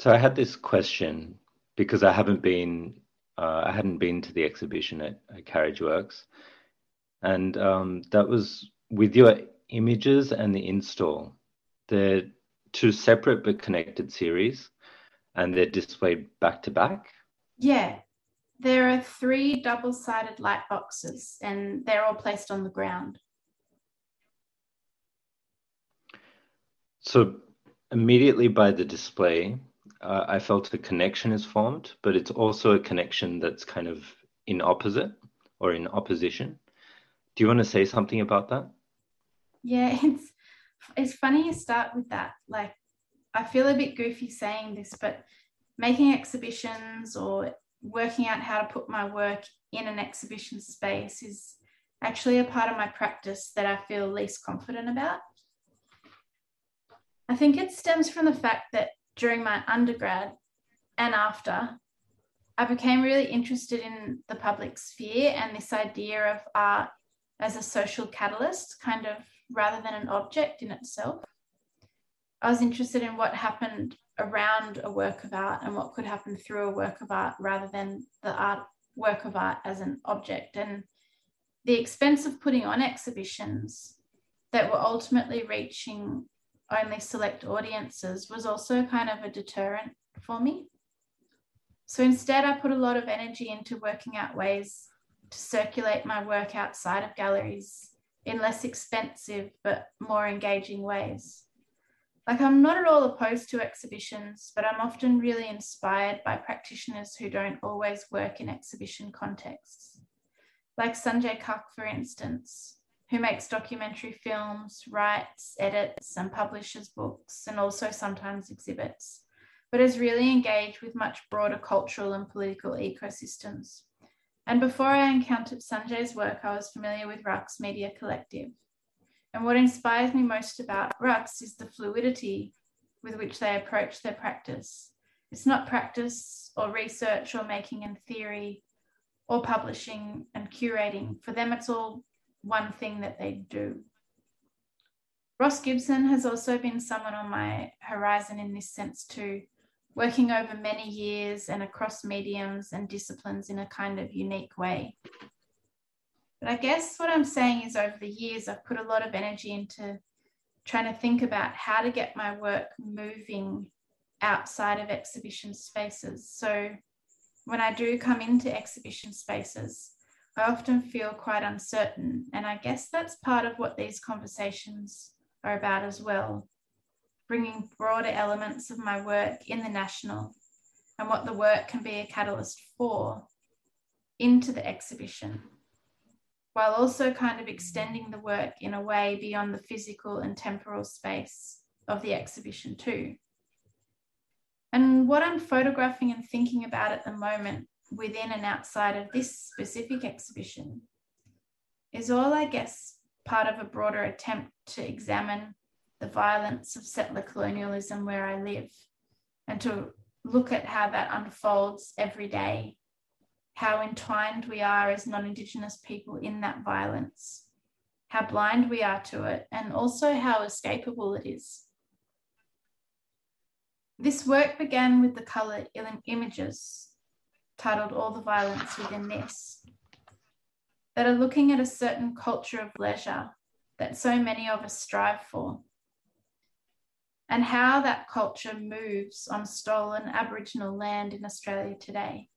So I had this question because I hadn't been to the exhibition at Carriage Works, and that was with your images and the install. They're two separate but connected series, and they're displayed back to back. Yeah, there are three double-sided light boxes and they're all placed on the ground. So immediately by the display, I felt a connection is formed, but it's also a connection that's kind of in opposite or in opposition. Do you want to say something about that? Yeah, it's funny you start with that. Like, I feel a bit goofy saying this, but making exhibitions or working out how to put my work in an exhibition space is actually a part of my practice that I feel least confident about. I think it stems from the fact that during my undergrad and after, I became really interested in the public sphere and this idea of art as a social catalyst, kind of rather than an object in itself. I was interested in what happened around a work of art and what could happen through a work of art rather than the work of art as an object. And the expense of putting on exhibitions that were ultimately reaching only select audiences was also kind of a deterrent for me. So instead, I put a lot of energy into working out ways to circulate my work outside of galleries in less expensive but more engaging ways. Like, I'm not at all opposed to exhibitions, but I'm often really inspired by practitioners who don't always work in exhibition contexts. Like Sanjay Kak, for instance, who makes documentary films, writes, edits, and publishes books, and also sometimes exhibits, but is really engaged with much broader cultural and political ecosystems. And before I encountered Sanjay's work, I was familiar with Rux Media Collective. And what inspires me most about Rux is the fluidity with which they approach their practice. It's not practice or research or making in theory or publishing and curating. For them, it's all one thing that they do. Ross Gibson has also been someone on my horizon in this sense too, working over many years and across mediums and disciplines in a kind of unique way. But I guess what I'm saying is over the years, I've put a lot of energy into trying to think about how to get my work moving outside of exhibition spaces. So when I do come into exhibition spaces, I often feel quite uncertain. And I guess that's part of what these conversations are about as well, bringing broader elements of my work in the national and what the work can be a catalyst for into the exhibition, while also kind of extending the work in a way beyond the physical and temporal space of the exhibition too. And what I'm photographing and thinking about at the moment within and outside of this specific exhibition is all, I guess, part of a broader attempt to examine the violence of settler colonialism where I live and to look at how that unfolds every day, how entwined we are as non-Indigenous people in that violence, how blind we are to it, and also how escapable it is. This work began with the colour images titled All the Violence Within This, that are looking at a certain culture of leisure that so many of us strive for, and how that culture moves on stolen Aboriginal land in Australia today.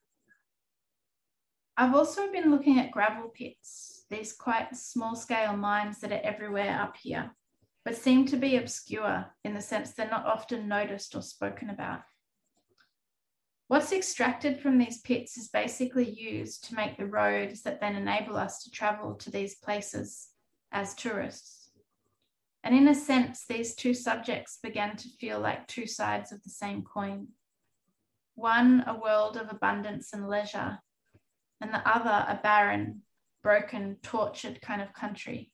I've also been looking at gravel pits, these quite small-scale mines that are everywhere up here, but seem to be obscure in the sense they're not often noticed or spoken about. What's extracted from these pits is basically used to make the roads that then enable us to travel to these places as tourists. And in a sense, these two subjects began to feel like two sides of the same coin. One, a world of abundance and leisure, and the other, a barren, broken, tortured kind of country.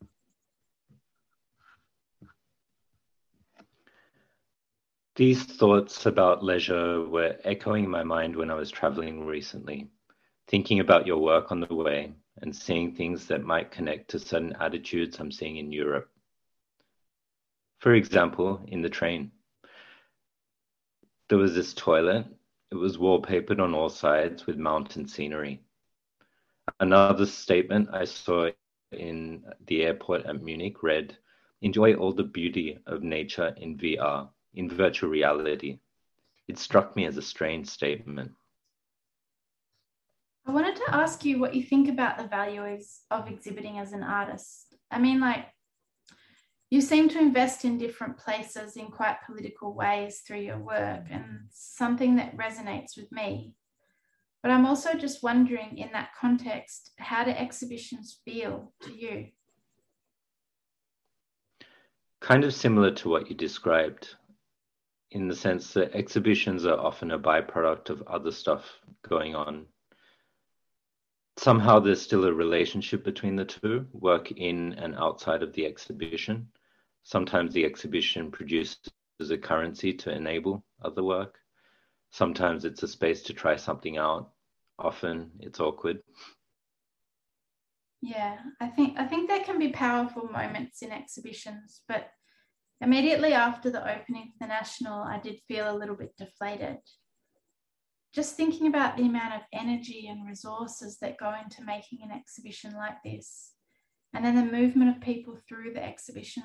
These thoughts about leisure were echoing in my mind when I was traveling recently, thinking about your work on the way and seeing things that might connect to certain attitudes I'm seeing in Europe. For example, in the train. There was this toilet. It was wallpapered on all sides with mountain scenery. Another statement I saw in the airport at Munich read, "Enjoy all the beauty of nature in VR, in virtual reality." It struck me as a strange statement. I wanted to ask you what you think about the value of exhibiting as an artist. I mean, like, you seem to invest in different places in quite political ways through your work, and something that resonates with me. But I'm also just wondering, in that context, how do exhibitions feel to you? Kind of similar to what you described, in the sense that exhibitions are often a byproduct of other stuff going on. Somehow there's still a relationship between the two, work in and outside of the exhibition. Sometimes the exhibition produces a currency to enable other work. Sometimes it's a space to try something out. Often it's awkward. Yeah, I think there can be powerful moments in exhibitions, but immediately after the opening of the National, I did feel a little bit deflated. Just thinking about the amount of energy and resources that go into making an exhibition like this, and then the movement of people through the exhibition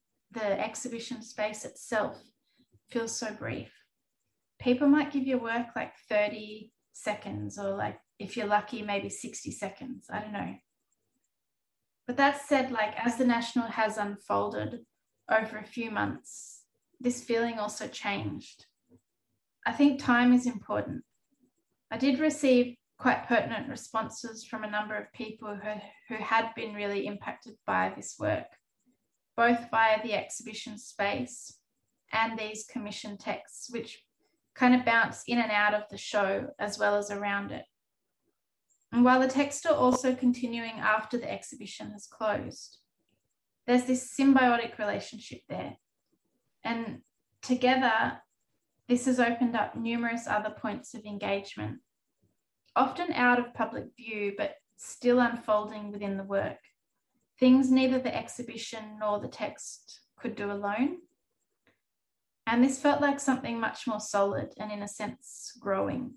space itself feels so brief. People might give your work like 30 seconds, or like, if you're lucky, maybe 60 seconds. I don't know. But that said, like, as the National has unfolded over a few months, this feeling also changed. I think time is important. I did receive quite pertinent responses from a number of people who had been really impacted by this work, both via the exhibition space and these commission texts, which kind of bounce in and out of the show as well as around it. And while the texts are also continuing after the exhibition has closed, there's this symbiotic relationship there. And together, this has opened up numerous other points of engagement, often out of public view, but still unfolding within the work. Things neither the exhibition nor the text could do alone. And this felt like something much more solid and, in a sense, growing.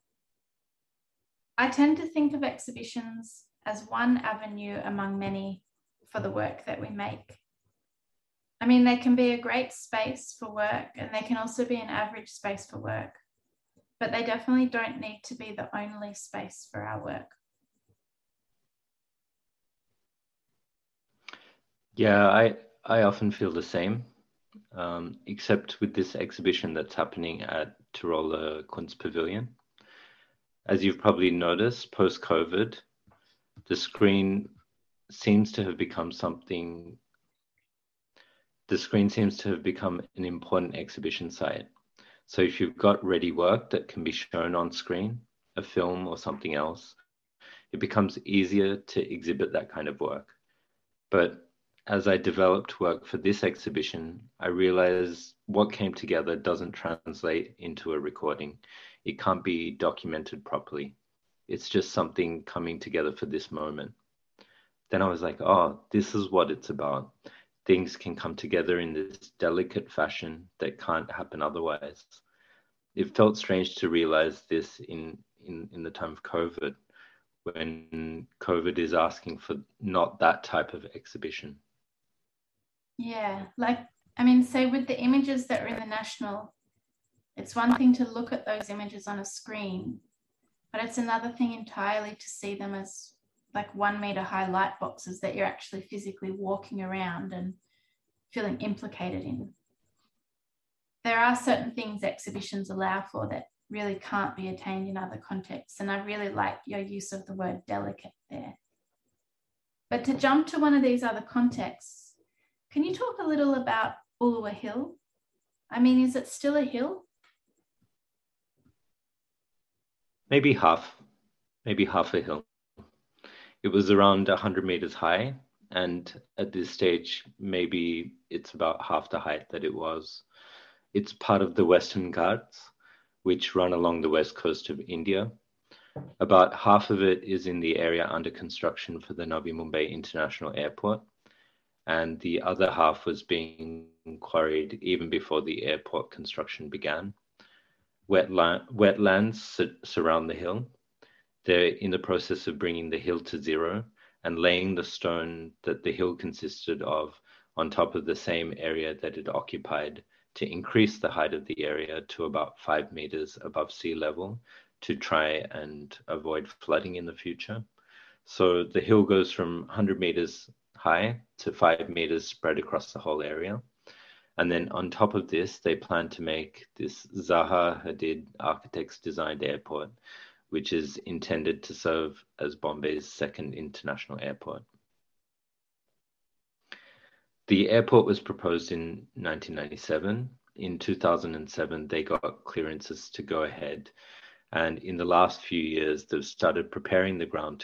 I tend to think of exhibitions as one avenue among many for the work that we make. I mean, they can be a great space for work, and they can also be an average space for work, but they definitely don't need to be the only space for our work. Yeah, I often feel the same, except with this exhibition that's happening at Tiroler Kunstpavilion. As you've probably noticed, post-COVID, the screen seems to have become an important exhibition site. So if you've got ready work that can be shown on screen, a film or something else, it becomes easier to exhibit that kind of work. But as I developed work for this exhibition, I realized what came together doesn't translate into a recording. It can't be documented properly. It's just something coming together for this moment. Then I was like, oh, this is what it's about. Things can come together in this delicate fashion that can't happen otherwise. It felt strange to realize this in the time of COVID, when COVID is asking for not that type of exhibition. Yeah, like, I mean, say with the images that are in the National, it's one thing to look at those images on a screen, but it's another thing entirely to see them as like 1 meter high light boxes that you're actually physically walking around and feeling implicated in. There are certain things exhibitions allow for that really can't be attained in other contexts, and I really like your use of the word delicate there. But to jump to one of these other contexts, can you talk a little about Ulua Hill? I mean, is it still a hill? Maybe half a hill. It was around 100 meters high, and at this stage, maybe it's about half the height that it was. It's part of the Western Ghats, which run along the west coast of India. About half of it is in the area under construction for the Navi Mumbai International Airport, and the other half was being quarried even before the airport construction began. wetlands surround the hill. They're in the process of bringing the hill to zero and laying the stone that the hill consisted of on top of the same area that it occupied to increase the height of the area to about 5 meters above sea level to try and avoid flooding in the future. So the hill goes from 100 meters high to 5 meters spread across the whole area. And then on top of this, they plan to make this Zaha Hadid architects designed airport, which is intended to serve as Bombay's second international airport. The airport was proposed in 1997. In 2007, they got clearances to go ahead. And in the last few years, they've started preparing the ground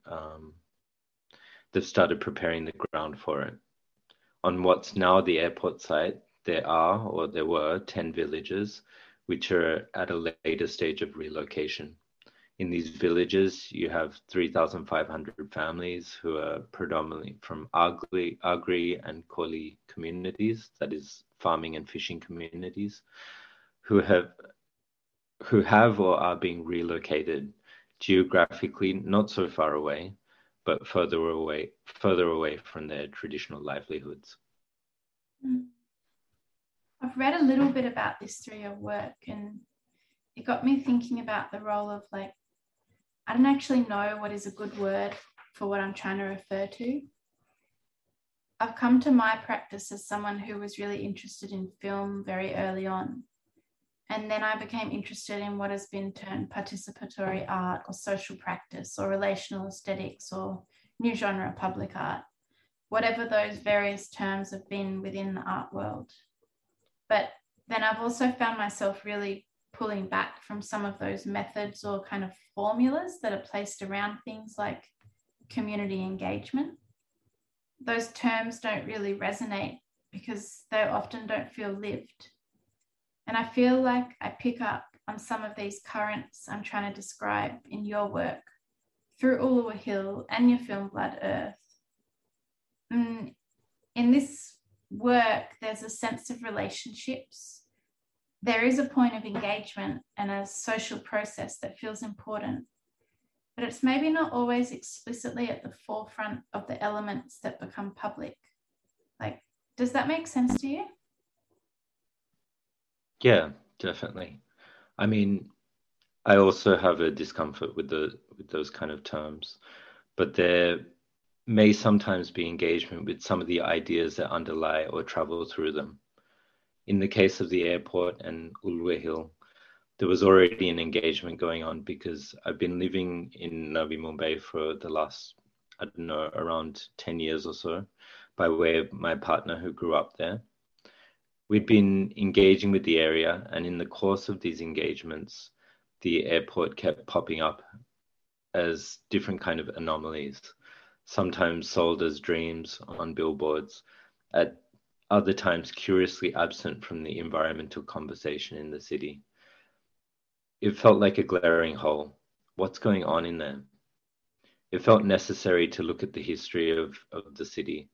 for it. On what's now the airport site, there were 10 villages, which are at a later stage of relocation. In these villages, you have 3,500 families who are predominantly from Agri and Koli communities, that is farming and fishing communities, who have or are being relocated geographically not so far away, but further away from their traditional livelihoods. I've read a little bit about this through your work, and it got me thinking about the role of, like, I don't actually know what is a good word for what I'm trying to refer to. I've come to my practice as someone who was really interested in film very early on. And then I became interested in what has been termed participatory art or social practice or relational aesthetics or new genre public art, whatever those various terms have been within the art world. But then I've also found myself really pulling back from some of those methods or kind of formulas that are placed around things like community engagement. Those terms don't really resonate because they often don't feel lived. And I feel like I pick up on some of these currents I'm trying to describe in your work through Ulua Hill and your film Blood Earth. In this work, there's a sense of relationships. There is a point of engagement and a social process that feels important, but it's maybe not always explicitly at the forefront of the elements that become public. Like, does that make sense to you? Yeah, definitely. I mean, I also have a discomfort with those kind of terms, but there may sometimes be engagement with some of the ideas that underlie or travel through them. In the case of the airport and Ulua Hill, there was already an engagement going on because I've been living in Navi Mumbai for the last, I don't know, around 10 years or so, by way of my partner who grew up there. We'd been engaging with the area, and in the course of these engagements, the airport kept popping up as different kind of anomalies, sometimes sold as dreams on billboards, at other times curiously absent from the environmental conversation in the city. It felt like a glaring hole. What's going on in there? It felt necessary to look at the history of the city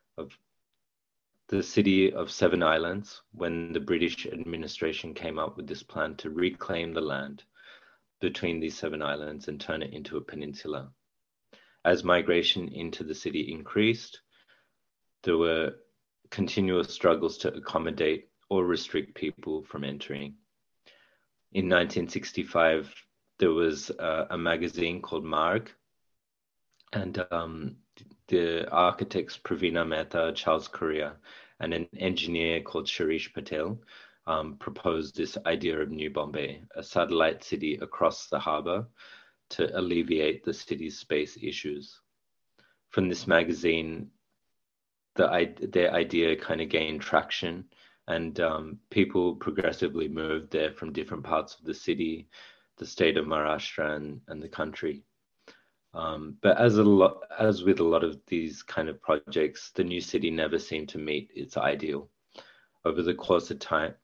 of Seven Islands, when the British administration came up with this plan to reclaim the land between these 7 islands and turn it into a peninsula. As migration into the city increased, there were continuous struggles to accommodate or restrict people from entering. In 1965, there was a magazine called Marg, and the architects Pravina Mehta, Charles Correa, and an engineer called Shirish Patel proposed this idea of New Bombay, a satellite city across the harbour to alleviate the city's space issues. From this magazine, their idea kind of gained traction, and people progressively moved there from different parts of the city, the state of Maharashtra, and the country. But as with a lot of these kind of projects, the new city never seemed to meet its ideal. Over the course of time,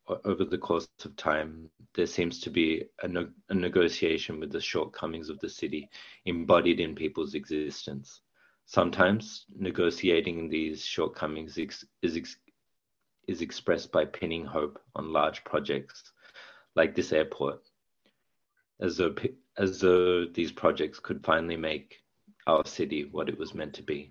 there seems to be a negotiation with the shortcomings of the city embodied in people's existence. Sometimes negotiating these shortcomings is expressed by pinning hope on large projects like this airport, as though these projects could finally make our city what it was meant to be.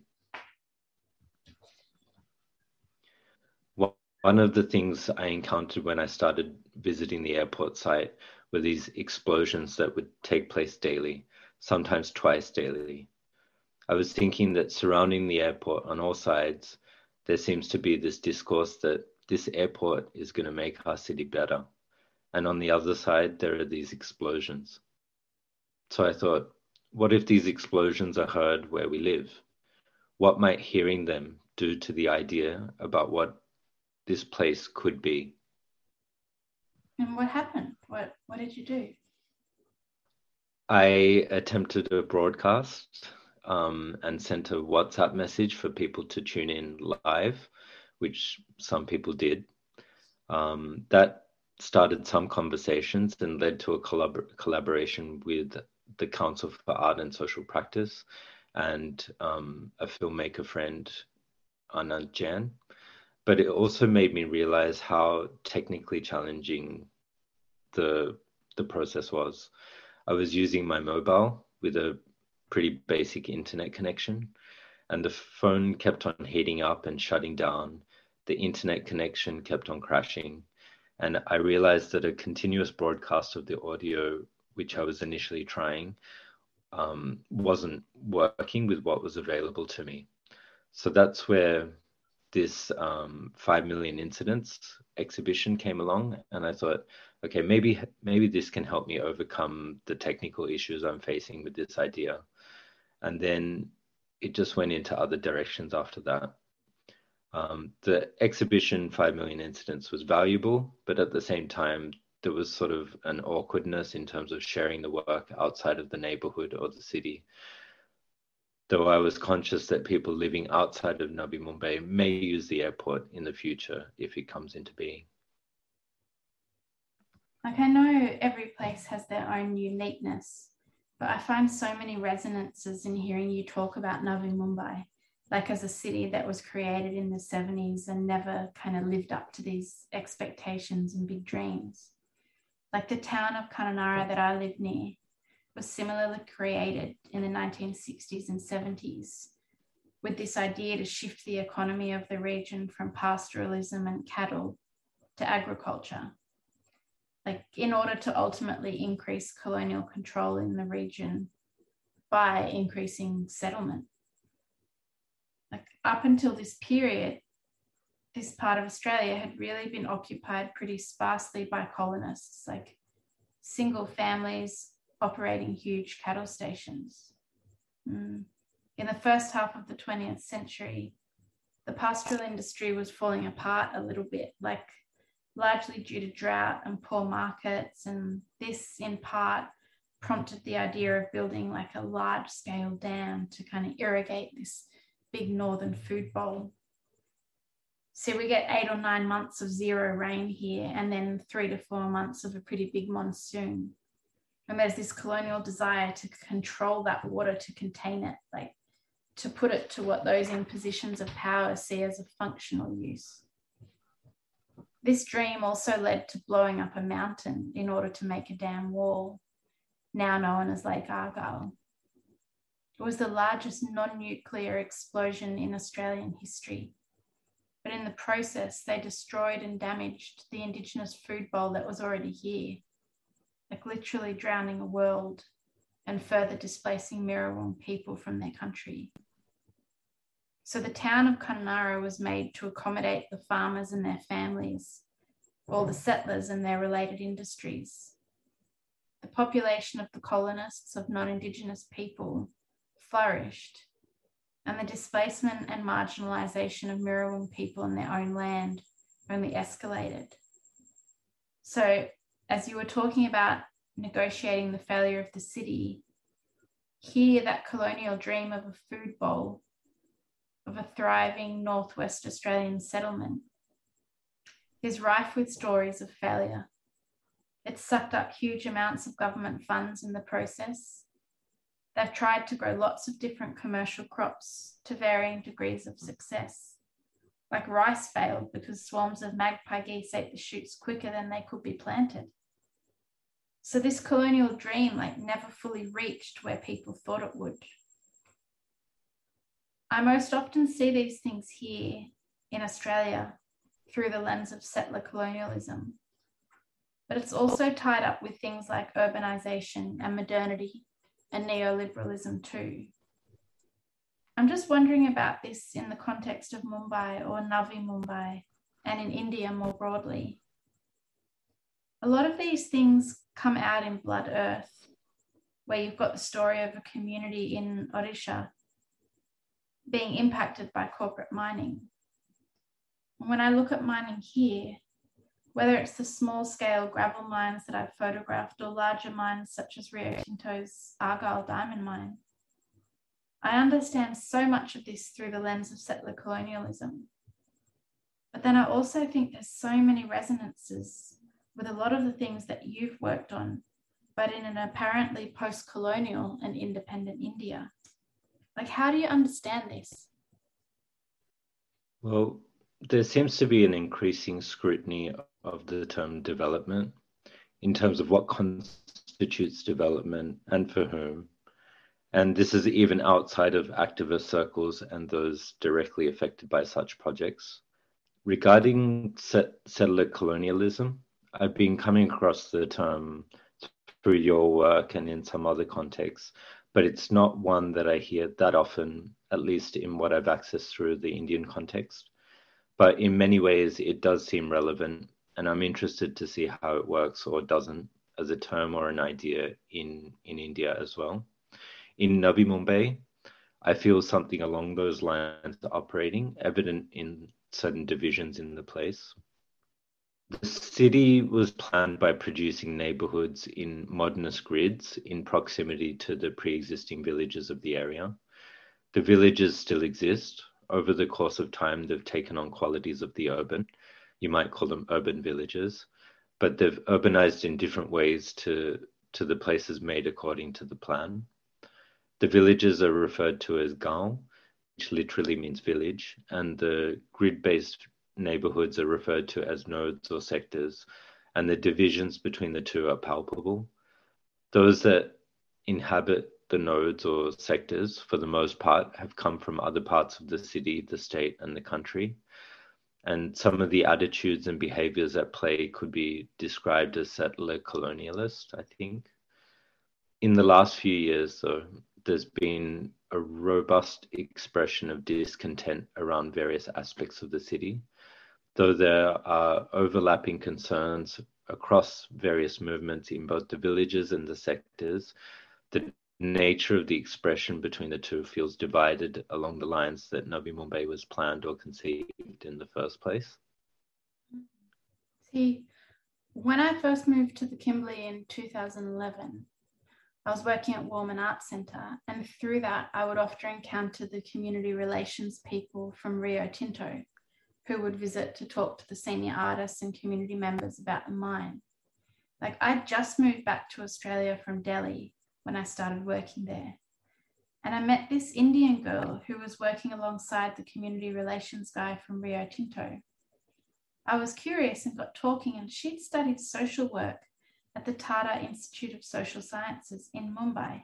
One of the things I encountered when I started visiting the airport site were these explosions that would take place daily, sometimes twice daily. I was thinking that surrounding the airport on all sides, there seems to be this discourse that this airport is going to make our city better. And on the other side, there are these explosions. So I thought, what if these explosions are heard where we live? What might hearing them do to the idea about what this place could be? And what happened? What did you do? I attempted a broadcast and sent a WhatsApp message for people to tune in live, which some people did. That started some conversations and led to a collaboration with the Council for Art and Social Practice and a filmmaker friend, Anand Jan. But it also made me realize how technically challenging the process was. I was using my mobile with a pretty basic internet connection, and the phone kept on heating up and shutting down. The internet connection kept on crashing, and I realized that a continuous broadcast of the audio, which I was initially trying, wasn't working with what was available to me. So that's where this 5 million incidents exhibition came along, and I thought, okay, maybe this can help me overcome the technical issues I'm facing with this idea. And then it just went into other directions after that. The exhibition 5 million incidents was valuable, but at the same time, there was sort of an awkwardness in terms of sharing the work outside of the neighborhood or the city. Though I was conscious that people living outside of Navi Mumbai may use the airport in the future if it comes into being. Like, I know every place has their own uniqueness, but I find so many resonances in hearing you talk about Navi Mumbai, like as a city that was created in the 70s and never kind of lived up to these expectations and big dreams. Like the town of Kununurra that I live near was similarly created in the 1960s and 70s with this idea to shift the economy of the region from pastoralism and cattle to agriculture, like in order to ultimately increase colonial control in the region by increasing settlement. Like up until this period, this part of Australia had really been occupied pretty sparsely by colonists, like single families operating huge cattle stations. In the first half of the 20th century, the pastoral industry was falling apart a little bit, like largely due to drought and poor markets. And this in part prompted the idea of building like a large scale dam to kind of irrigate this big northern food bowl. So we get 8 or 9 months of zero rain here, and then 3 to 4 months of a pretty big monsoon. And there's this colonial desire to control that water, to contain it, like to put it to what those in positions of power see as a functional use. This dream also led to blowing up a mountain in order to make a dam wall, now known as Lake Argyle. It was the largest non-nuclear explosion in Australian history. But in the process, they destroyed and damaged the Indigenous food bowl that was already here, like literally drowning a world and further displacing Mirrawong people from their country. So the town of Kununurra was made to accommodate the farmers and their families, all the settlers and their related industries. The population of the colonists of non-Indigenous people flourished, and the displacement and marginalisation of Mirrawong people in their own land only escalated. So as you were talking about negotiating the failure of the city, here that colonial dream of a food bowl, of a thriving Northwest Australian settlement, is rife with stories of failure. It's sucked up huge amounts of government funds in the process. They've tried to grow lots of different commercial crops to varying degrees of success. Like rice failed because swarms of magpie geese ate the shoots quicker than they could be planted. So this colonial dream like never fully reached where people thought it would. I most often see these things here in Australia through the lens of settler colonialism. But it's also tied up with things like urbanisation and modernity and neoliberalism too. I'm just wondering about this in the context of Mumbai or Navi Mumbai and in India more broadly. A lot of these things come out in Blood Earth, where you've got the story of a community in Odisha being impacted by corporate mining. And when I look at mining here, whether it's the small-scale gravel mines that I've photographed or larger mines such as Rio Tinto's Argyle diamond mine, I understand so much of this through the lens of settler colonialism. But then I also think there's so many resonances with a lot of the things that you've worked on, but in an apparently post-colonial and independent India. Like, how do you understand this? Well, there seems to be an increasing scrutiny of the term development in terms of what constitutes development and for whom. And this is even outside of activist circles and those directly affected by such projects. Regarding settler colonialism, I've been coming across the term through your work and in some other contexts, but it's not one that I hear that often, at least in what I've accessed through the Indian context. But in many ways, it does seem relevant, and I'm interested to see how it works or doesn't as a term or an idea in India as well. In Navi Mumbai, I feel something along those lines operating, evident in certain divisions in the place. The city was planned by producing neighborhoods in modernist grids in proximity to the pre-existing villages of the area. The villages still exist. Over the course of time, they've taken on qualities of the urban. You might call them urban villages, but they've urbanized in different ways to the places made according to the plan. The villages are referred to as gaon, which literally means village, and the grid-based neighborhoods are referred to as nodes or sectors, and the divisions between the two are palpable. Those that inhabit the nodes or sectors, for the most part, have come from other parts of the city, the state, and the country. And some of the attitudes and behaviors at play could be described as settler colonialist, I think. In the last few years, though, there's been a robust expression of discontent around various aspects of the city, though there are overlapping concerns across various movements in both the villages and the sectors. The nature of the expression between the two feels divided along the lines that Navi Mumbai was planned or conceived in the first place. See, when I first moved to the Kimberley in 2011, I was working at Warman Arts Centre, and through that, I would often encounter the community relations people from Rio Tinto who would visit to talk to the senior artists and community members about the mine. Like, I'd just moved back to Australia from Delhi when I started working there. And I met this Indian girl who was working alongside the community relations guy from Rio Tinto. I was curious and got talking, and she'd studied social work at the Tata Institute of Social Sciences in Mumbai.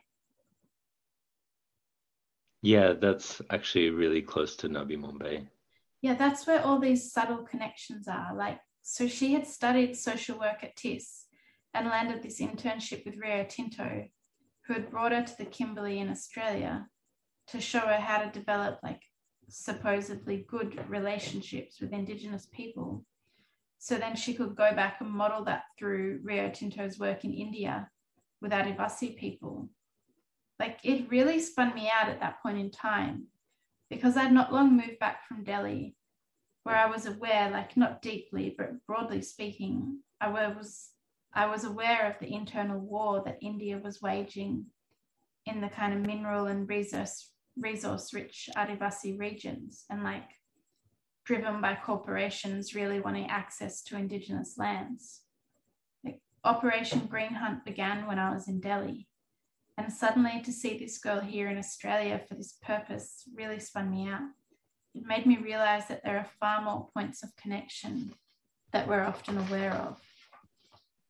Yeah, that's actually really close to Navi Mumbai. Yeah, that's where all these subtle connections are. Like, so she had studied social work at TIS and landed this internship with Rio Tinto, who had brought her to the Kimberley in Australia to show her how to develop like supposedly good relationships with Indigenous people. So then she could go back and model that through Rio Tinto's work in India with Adivasi people. Like, it really spun me out at that point in time, because I'd not long moved back from Delhi, where I was aware, like not deeply, but broadly speaking, I was aware of the internal war that India was waging in the kind of mineral and resource-rich Adivasi regions, and like driven by corporations really wanting access to Indigenous lands. Like, Operation Green Hunt began when I was in Delhi. And suddenly to see this girl here in Australia for this purpose really spun me out. It made me realize that there are far more points of connection that we're often aware of.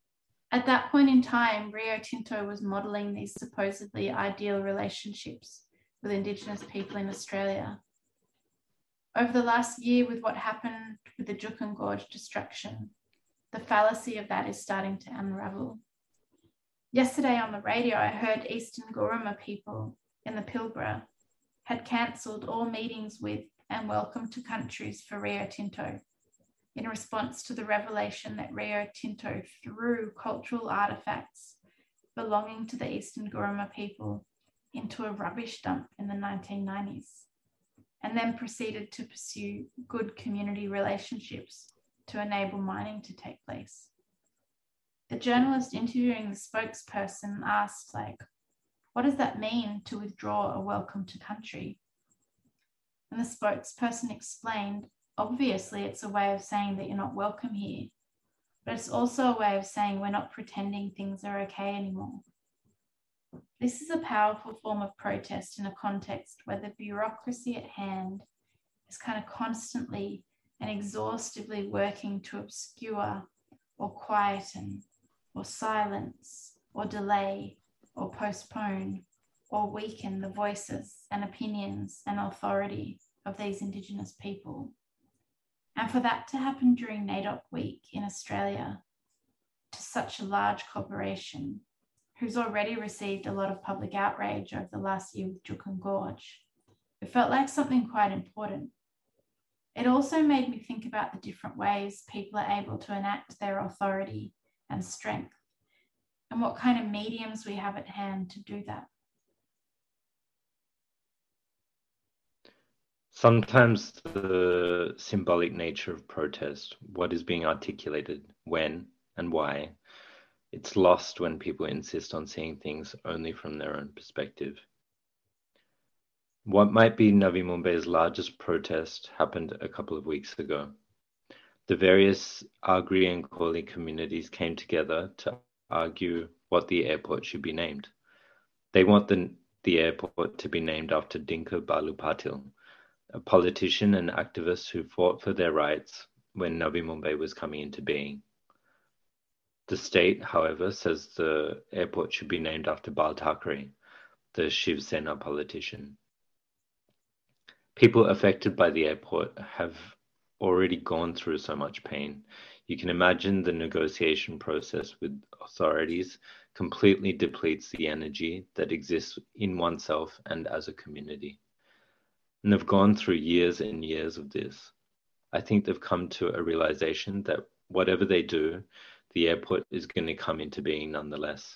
At that point in time, Rio Tinto was modelling these supposedly ideal relationships with Indigenous people in Australia. Over the last year, with what happened with the Juukan Gorge destruction, the fallacy of that is starting to unravel. Yesterday on the radio, I heard Eastern Guruma people in the Pilbara had cancelled all meetings with and welcome to countries for Rio Tinto in response to the revelation that Rio Tinto threw cultural artefacts belonging to the Eastern Guruma people into a rubbish dump in the 1990s, and then proceeded to pursue good community relationships to enable mining to take place. The journalist interviewing the spokesperson asked, what does that mean to withdraw a welcome to country? And the spokesperson explained, obviously it's a way of saying that you're not welcome here, but it's also a way of saying we're not pretending things are okay anymore. This is a powerful form of protest in a context where the bureaucracy at hand is kind of constantly and exhaustively working to obscure or quieten or silence or delay or postpone or weaken the voices and opinions and authority of these Indigenous people. And for that to happen during NAIDOC Week in Australia to such a large corporation who's already received a lot of public outrage over the last year with Juukan Gorge, it felt like something quite important. It also made me think about the different ways people are able to enact their authority and strength, and what kind of mediums we have at hand to do that. Sometimes the symbolic nature of protest, what is being articulated, when and why, it's lost when people insist on seeing things only from their own perspective. What might be Navi Mumbai's largest protest happened a couple of weeks ago. The various Agri and Koli communities came together to argue what the airport should be named. They want the airport to be named after Dinka Balu Patil, a politician and activist who fought for their rights when Navi Mumbai was coming into being. The state, however, says the airport should be named after Bal Thackeray, the Shiv Sena politician. People affected by the airport have already gone through so much pain. You can imagine the negotiation process with authorities completely depletes the energy that exists in oneself and as a community. And they've gone through years and years of this. I think they've come to a realization that whatever they do, the airport is going to come into being nonetheless.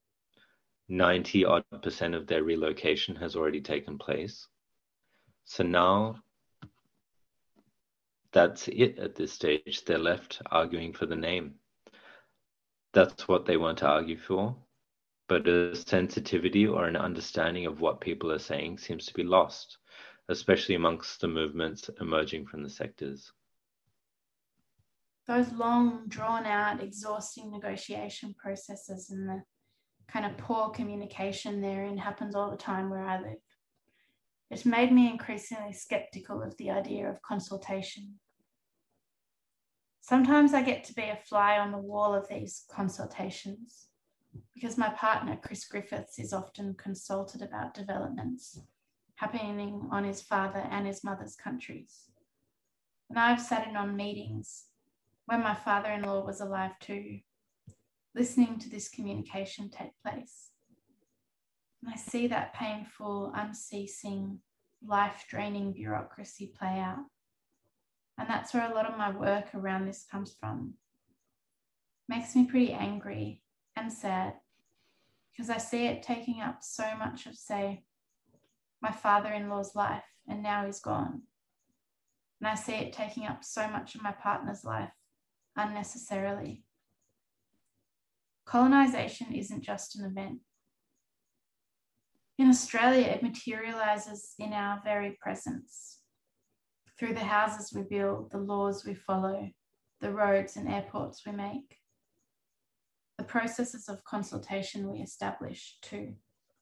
90% of their relocation has already taken place. So now that's it at this stage. They're left arguing for the name. That's what they want to argue for. But a sensitivity or an understanding of what people are saying seems to be lost, especially amongst the movements emerging from the sectors. Those long, drawn-out, exhausting negotiation processes and the kind of poor communication therein happens all the time where I live. It's made me increasingly skeptical of the idea of consultation. Sometimes I get to be a fly on the wall of these consultations because my partner, Chris Griffiths, is often consulted about developments happening on his father and his mother's countries. And I've sat in on meetings when my father-in-law was alive too, listening to this communication take place. And I see that painful, unceasing, life-draining bureaucracy play out. And that's where a lot of my work around this comes from. It makes me pretty angry and sad because I see it taking up so much of, say, my father-in-law's life, and now he's gone. And I see it taking up so much of my partner's life unnecessarily. Colonization isn't just an event. In Australia, it materializes in our very presence, through the houses we build, the laws we follow, the roads and airports we make, the processes of consultation we establish too.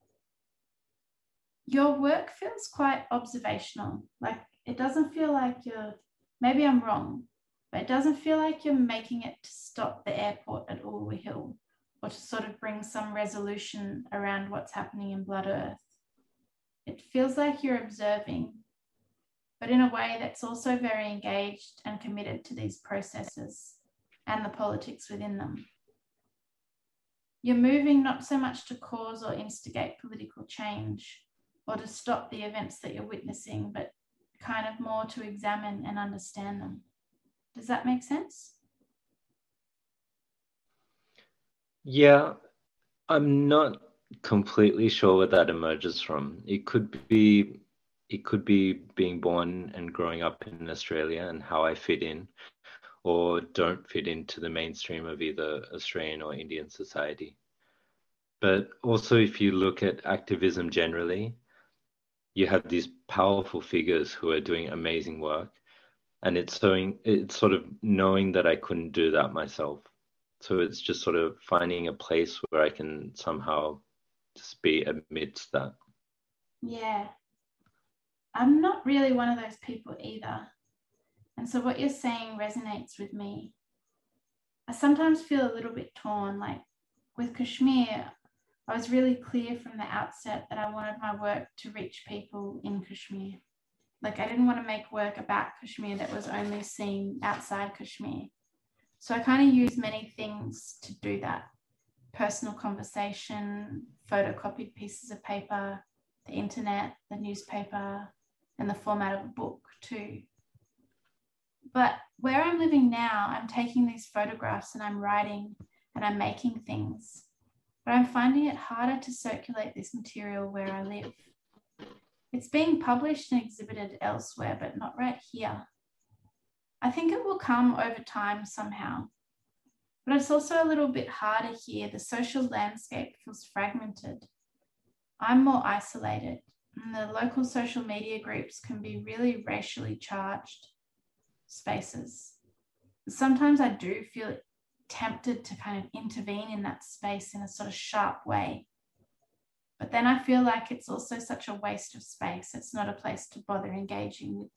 Your work feels quite observational. Like, it doesn't feel like maybe I'm wrong, but it doesn't feel like you're making it to stop the airport at Uluru Hill or to sort of bring some resolution around what's happening in Blood Earth. It feels like you're observing, but in a way that's also very engaged and committed to these processes and the politics within them. You're moving not so much to cause or instigate political change or to stop the events that you're witnessing, but kind of more to examine and understand them. Does that make sense? Yeah, I'm not completely sure where that emerges from. It could be being born and growing up in Australia and how I fit in or don't fit into the mainstream of either Australian or Indian society. But also, if you look at activism generally, you have these powerful figures who are doing amazing work. And it's sort of knowing that I couldn't do that myself. So it's just sort of finding a place where I can somehow just be amidst that. Yeah. I'm not really one of those people either. And so what you're saying resonates with me. I sometimes feel a little bit torn. Like with Kashmir, I was really clear from the outset that I wanted my work to reach people in Kashmir. Like I didn't want to make work about Kashmir that was only seen outside Kashmir. So I kind of used many things to do that. Personal conversation, photocopied pieces of paper, the internet, the newspaper, and the format of a book too. But where I'm living now, I'm taking these photographs and I'm writing and I'm making things. But I'm finding it harder to circulate this material where I live. It's being published and exhibited elsewhere, but not right here. I think it will come over time somehow. But it's also a little bit harder here. The social landscape feels fragmented. I'm more isolated, and the local social media groups can be really racially charged spaces. Sometimes I do feel tempted to kind of intervene in that space in a sort of sharp way. But then I feel like it's also such a waste of space. It's not a place to bother engaging with.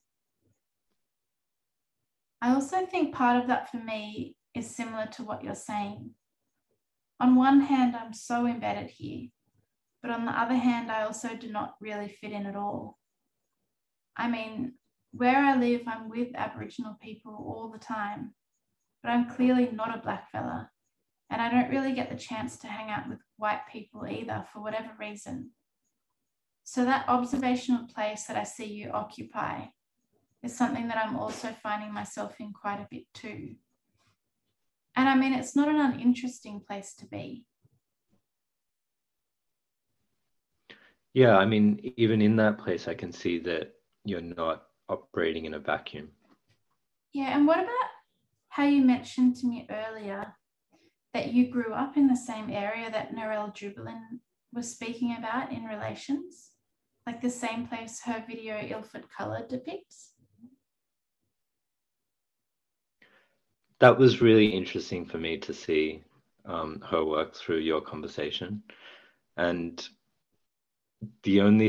I also think part of that for me is similar to what you're saying. On one hand, I'm so embedded here, but on the other hand, I also do not really fit in at all. I mean, where I live, I'm with Aboriginal people all the time, but I'm clearly not a black fella. And I don't really get the chance to hang out with white people either, for whatever reason. So that observational place that I see you occupy is something that I'm also finding myself in quite a bit too. And I mean, it's not an uninteresting place to be. Yeah, I mean, even in that place, I can see that you're not operating in a vacuum. Yeah, and what about how you mentioned to me earlier that you grew up in the same area that Narelle Jubilin was speaking about in relations? Like the same place her video Ilford Colour depicts? That was really interesting for me to see her work through your conversation. And the only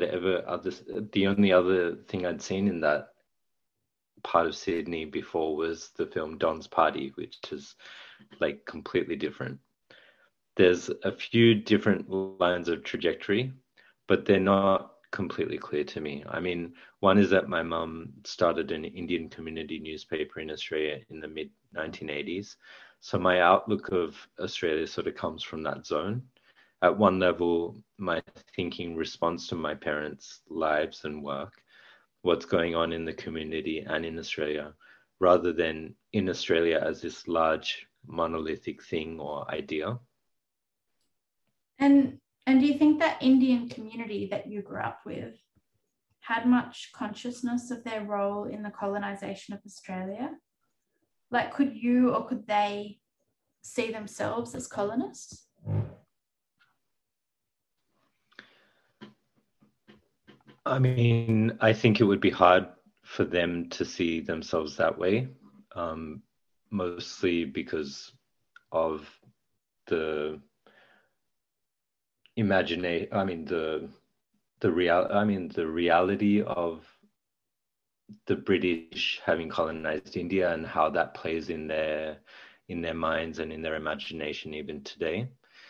other thing I'd seen in that part of Sydney before was the film Don's Party, which is like completely different. There's a few different lines of trajectory, but they're not completely clear to me. I mean, one is that my mum started an Indian community newspaper in Australia in the mid 1980s. So my outlook of Australia sort of comes from that zone. At one level, my thinking responds to my parents' lives and work, what's going on in the community and in Australia, rather than in Australia as this large monolithic thing or idea. And do you think that Indian community that you grew up with had much consciousness of their role in the colonization of Australia? Like, could you or could they see themselves as colonists? I mean, I think it would be hard for them to see themselves that way, mostly because of the imagination. I mean, the reality of the British having colonized India and how that plays in their in their minds and in their imagination even today.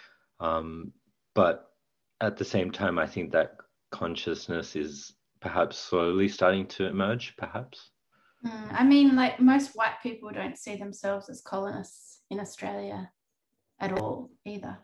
But at the same time, I think that consciousness is perhaps slowly starting to emerge, perhaps. I mean, like most white people don't see themselves as colonists in Australia at all either.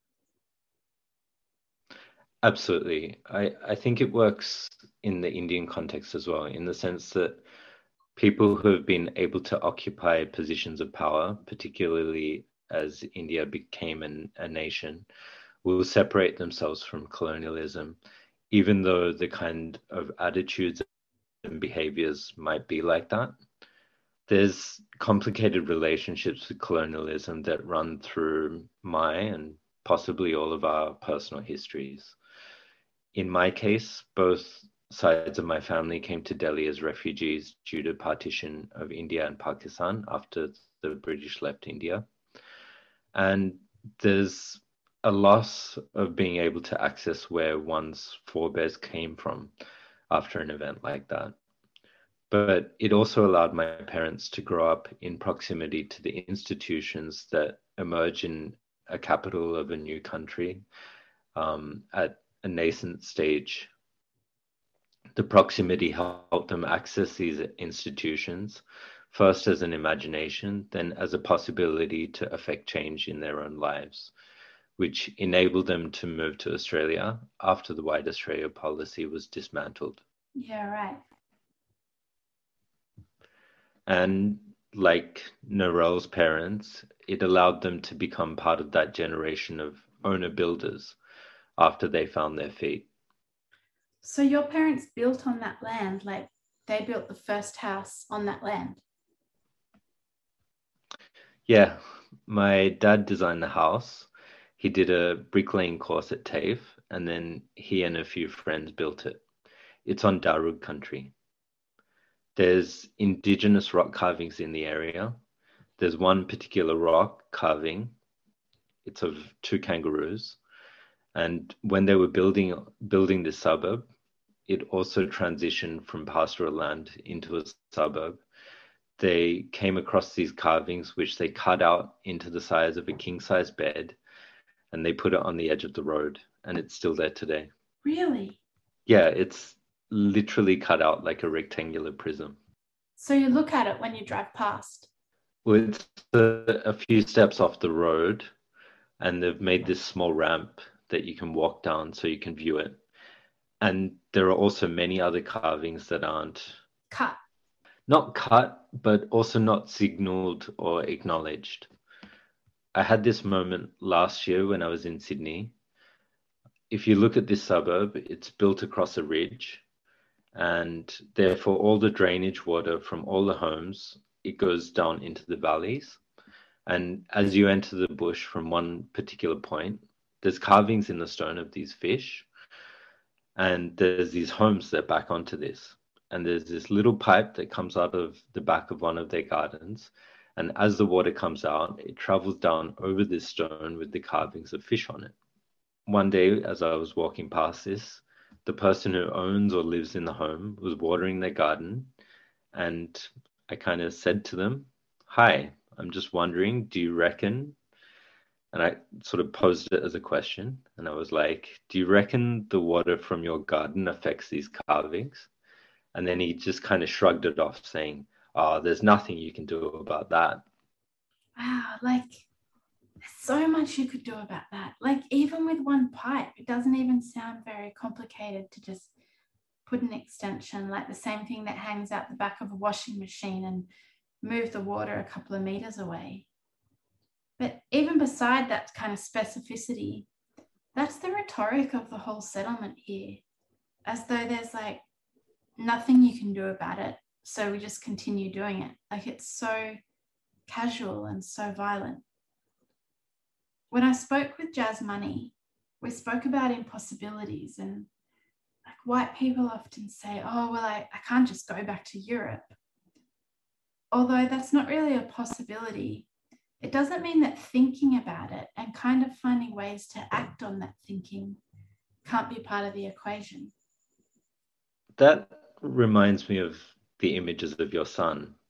Absolutely. I think it works in the Indian context as well, in the sense that people who have been able to occupy positions of power, particularly as India became a nation, will separate themselves from colonialism, even though the kind of attitudes and behaviors might be like that. There's complicated relationships with colonialism that run through my and possibly all of our personal histories. In my case, both sides of my family came to Delhi as refugees due to partition of India and Pakistan after the British left India. And there's a loss of being able to access where one's forebears came from after an event like that. But it also allowed my parents to grow up in proximity to the institutions that emerge in a capital of a new country at a nascent stage. The proximity helped them access these institutions, first as an imagination, then as a possibility to affect change in their own lives, which enabled them to move to Australia after the White Australia policy was dismantled. Yeah, right. And like Narelle's parents, it allowed them to become part of that generation of owner builders after they found their feet. So your parents built on that land, like they built the first house on that land. Yeah, my dad designed the house. He did a bricklaying course at TAFE, and then he and a few friends built it. It's on Darug country. There's indigenous rock carvings in the area. There's one particular rock carving. It's of two kangaroos. And when they were building this suburb, it also transitioned from pastoral land into a suburb. They came across these carvings, which they cut out into the size of a king-size bed, and they put it on the edge of the road, and it's still there today. Really? Yeah, it's literally cut out like a rectangular prism. So you look at it when you drive past. Well, it's a few steps off the road, and they've made this small ramp that you can walk down so you can view it. And there are also many other carvings that aren't Cut. not cut, but also not signaled or acknowledged. I had this moment last year when I was in Sydney. If you look at this suburb, it's built across a ridge, and therefore all the drainage water from all the homes, it goes down into the valleys. And as you enter the bush from one particular point, there's carvings in the stone of these fish, and there's these homes that back onto this. And there's this little pipe that comes out of the back of one of their gardens. And as the water comes out, it travels down over this stone with the carvings of fish on it. One day, as I was walking past this, the person who owns or lives in the home was watering their garden. And I kind of said to them, "Hi, I'm just wondering, do you reckon?" And I sort of posed it as a question. And I was like, "Do you reckon the water from your garden affects these carvings?" And then he just kind of shrugged it off, saying, "Oh, there's nothing you can do about that." Wow, like there's so much you could do about that. Like even with one pipe, it doesn't even sound very complicated to just put an extension, like the same thing that hangs out the back of a washing machine and move the water a couple of meters away. But even beside that kind of specificity, that's the rhetoric of the whole settlement here, as though there's like nothing you can do about it. So we just continue doing it. Like it's so casual and so violent. When I spoke with Jazz Money, we spoke about impossibilities, and like white people often say, oh, well, I can't just go back to Europe. Although that's not really a possibility, it doesn't mean that thinking about it and kind of finding ways to act on that thinking can't be part of the equation. That reminds me of the images of your son.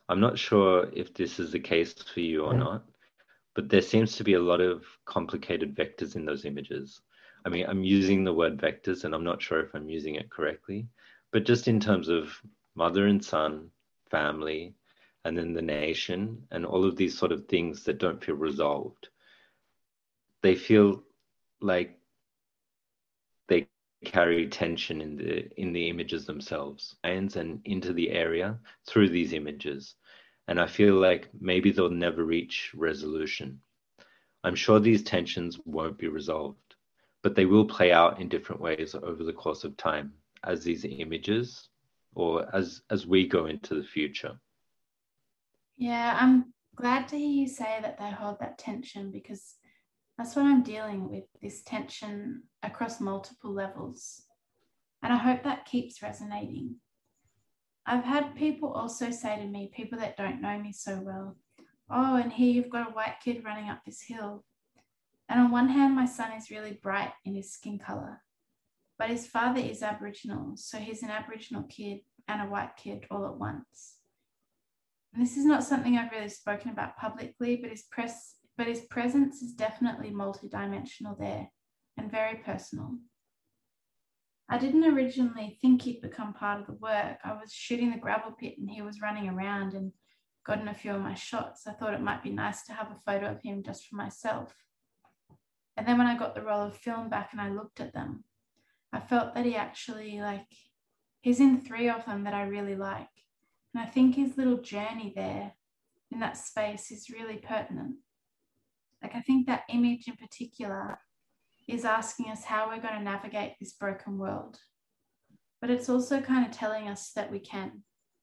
I'm not sure if this is the case for you or not, but there seems to be a lot of complicated vectors in those images. I mean, I'm using the word vectors and I'm not sure if I'm using it correctly, but just in terms of mother and son, family, and then the nation, and all of these sort of things that don't feel resolved. They feel like they carry tension in the images themselves and into the area through these images. And I feel like maybe they'll never reach resolution. I'm sure these tensions won't be resolved, but they will play out in different ways over the course of time as these images or as we go into the future. Yeah, I'm glad to hear you say that they hold that tension, because that's what I'm dealing with, this tension across multiple levels. And I hope that keeps resonating. I've had people also say to me, people that don't know me so well, oh, and here you've got a white kid running up this hill. And on one hand, my son is really bright in his skin color, but his father is Aboriginal. So he's an Aboriginal kid and a white kid all at once. And this is not something I've really spoken about publicly, but his presence is definitely multidimensional there and very personal. I didn't originally think he'd become part of the work. I was shooting the gravel pit and he was running around and gotten a few of my shots. I thought it might be nice to have a photo of him just for myself. And then when I got the roll of film back and I looked at them, I felt that he actually, he's in 3 of them that I really like. And I think his little journey there in that space is really pertinent. I think that image in particular is asking us how we're going to navigate this broken world. But it's also kind of telling us that we can.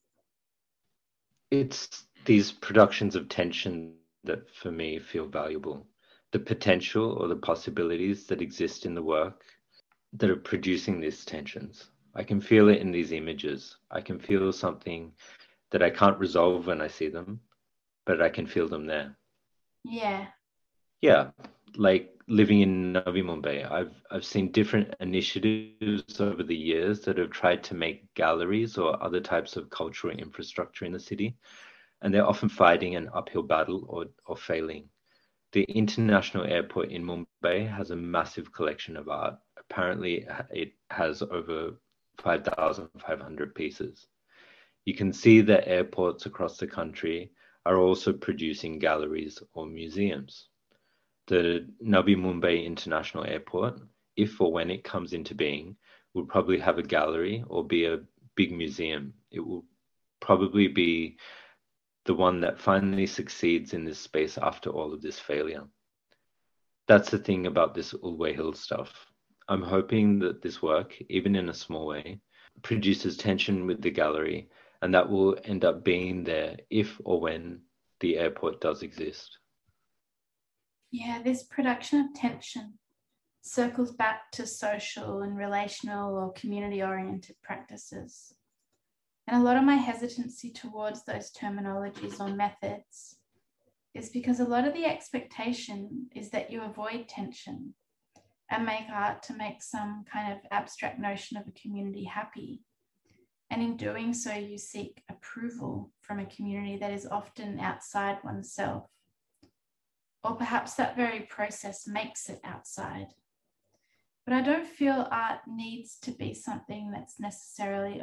It's these productions of tension that for me feel valuable. The potential or the possibilities that exist in the work that are producing these tensions. I can feel it in these images. I can feel something that I can't resolve when I see them, but I can feel them there. Yeah. Yeah, like living in Navi Mumbai, I've seen different initiatives over the years that have tried to make galleries or other types of cultural infrastructure in the city, and they're often fighting an uphill battle or failing. The international airport in Mumbai has a massive collection of art. Apparently, it has over 5,500 pieces. You can see that airports across the country are also producing galleries or museums. The Navi Mumbai International Airport, if or when it comes into being, will probably have a gallery or be a big museum. It will probably be the one that finally succeeds in this space after all of this failure. That's the thing about this Ulwe Hill stuff. I'm hoping that this work, even in a small way, produces tension with the gallery, and that will end up being there if or when the airport does exist. Yeah, this production of tension circles back to social and relational or community oriented practices. And a lot of my hesitancy towards those terminologies or methods is because a lot of the expectation is that you avoid tension and make art to make some kind of abstract notion of a community happy. And in doing so, you seek approval from a community that is often outside oneself. Or perhaps that very process makes it outside. But I don't feel art needs to be something that's necessarily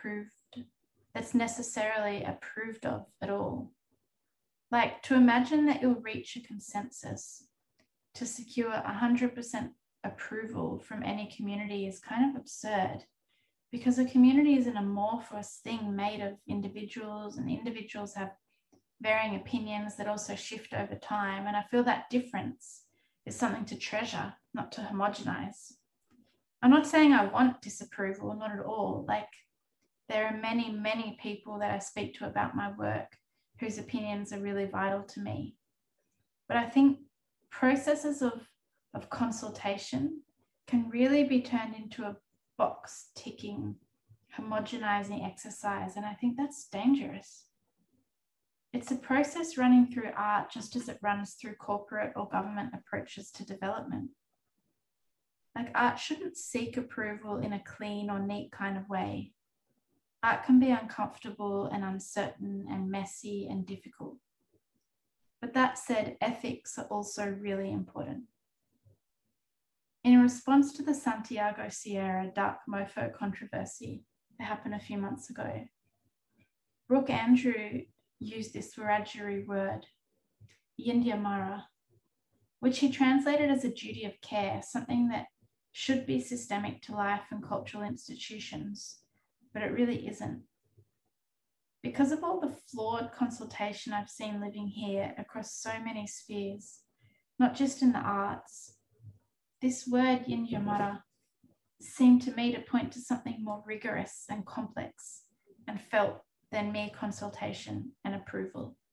approved of at all. Like, to imagine that you'll reach a consensus to secure 100% approval from any community is kind of absurd, because a community is an amorphous thing made of individuals, and individuals have varying opinions that also shift over time. And I feel that difference is something to treasure, not to homogenize. I'm not saying I want disapproval, not at all. Like, there are many, many people that I speak to about my work whose opinions are really vital to me. But I think processes of consultation can really be turned into a box ticking, homogenizing exercise. And I think that's dangerous. It's a process running through art just as it runs through corporate or government approaches to development. Like, art shouldn't seek approval in a clean or neat kind of way. art can be uncomfortable and uncertain and messy and difficult. But that said, ethics are also really important. In response to the Santiago Sierra Dark Mofo controversy that happened a few months ago, Brooke Andrew used this Wiradjuri word, Yindyamara, which he translated as a duty of care, something that should be systemic to life and cultural institutions, but it really isn't. Because of all the flawed consultation I've seen living here across so many spheres, not just in the arts, this word Yindyamara seemed to me to point to something more rigorous and complex and felt than mere consultation and approval.